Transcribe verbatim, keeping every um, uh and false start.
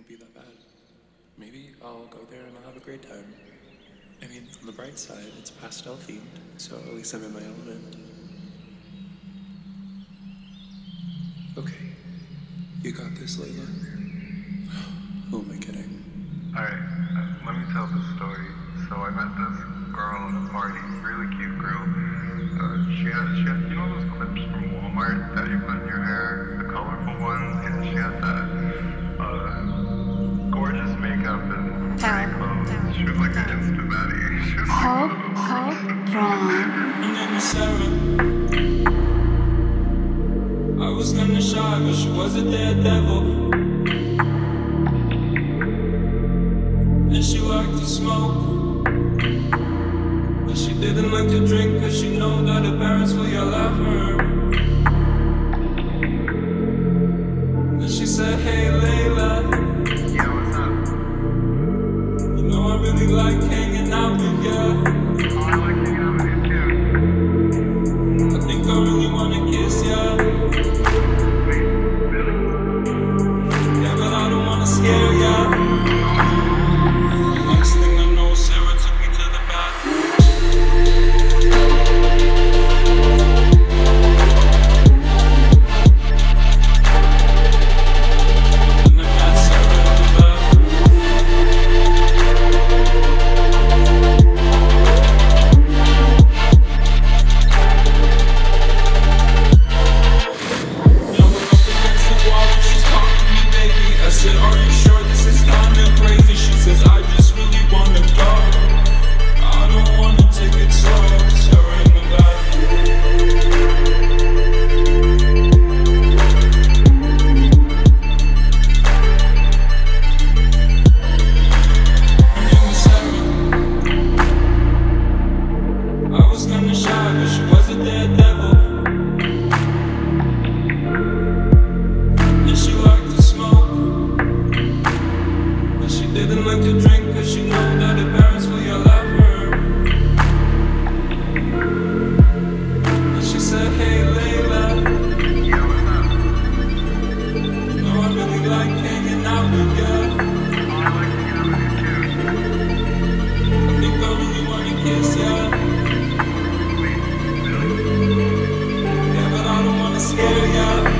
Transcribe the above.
be that bad. Maybe I'll go there and I'll have a great time. I mean, on the bright side, it's pastel themed, so at least I'm in my element. Okay, you got this, Layla. Who am I kidding? Alright, uh, let me tell the story. So I met this girl at a party, really cute girl. Uh, she had, she had, you know those clips from Walmart that you put in your hair, the colorful ones? Yeah, she had that. Uh, gorgeous makeup and pretty clothes. She was like an insta baddie. She was Hope, hope, wrong. Her name is Sarah. I was kinda shy, but she was a daredevil. And she liked to smoke, but she didn't like to drink, cause she know that her parents will yell at her. Then she said, hey Layla, yeah, what's up? you know I really like hanging out with ya. Oh, I like hanging out with you too. I think I really wanna kiss ya. Wait, really? Yeah, but I don't wanna scare ya. Next thing I know, Sarah took me to the bathroom. And I met Sarah in the bathroom. Now we're up against the wall and she's calling me baby. I said, are you sure this is kinda crazy? She says, I just really wanna go. I don't wanna take it slow. Sarah in the bathroom. Her name was Sarah. I was kinda shy, but she was a daredevil. And she liked to smoke, but she didn't like to drink, cause she know that her parents will yell at her. And she said, hey Layla, Yeah, what's up? you know I really like hanging out with ya. Oh, I like hanging out with you too. I think I really wanna kiss ya. Wait, really? Yeah, but I don't wanna scare ya.